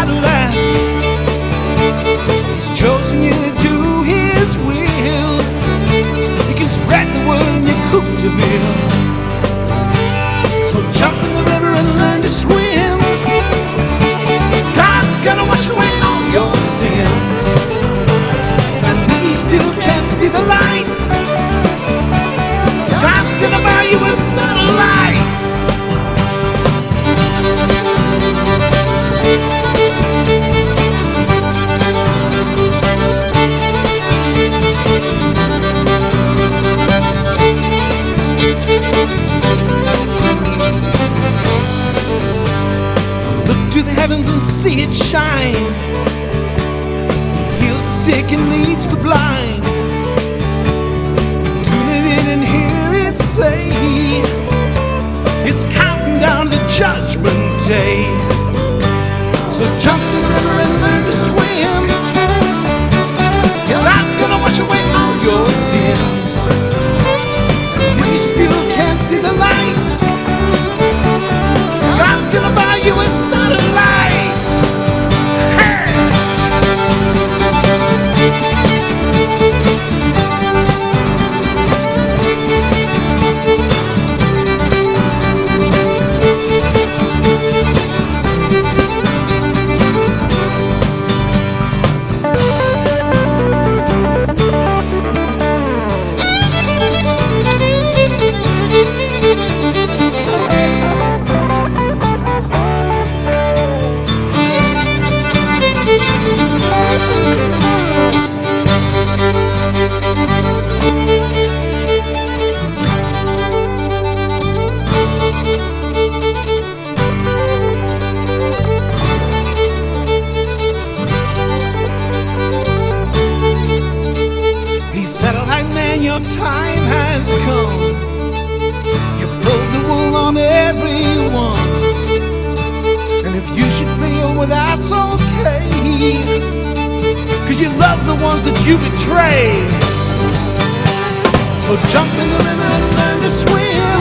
Cadillac. He's chosen you to do His will. You can spread the word in your Cookeville. So jump in the river and learn to swim. God's gonna wash away all your sins. And if you still can't see the light, God's gonna buy you a satellite. Look to the heavens and see it shine. He heals the sick and leads the blind. Tune it in and hear it say, it's counting down to the judgment day. So jump in the river and learn to swim. God's gonna wash away all your sins. And when you still can't see the light, God's gonna buy you a satellite. Hey! Your time has come. You pulled the wool on everyone. And if you should fail, well, that's okay, 'cause you love the ones that you betray. So jump in the river and learn to swim.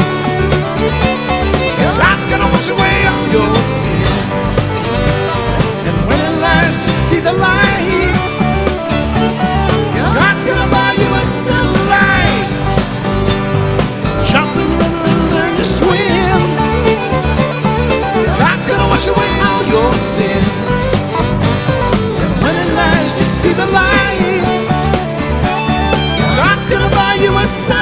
God's gonna wash away all your sins. And when at last you see the light, God's gonna buy you a satellite. Jump in the river and learn to swim. God's gonna wash away all your sins. And when at last you see the light, God's gonna buy you a satellite.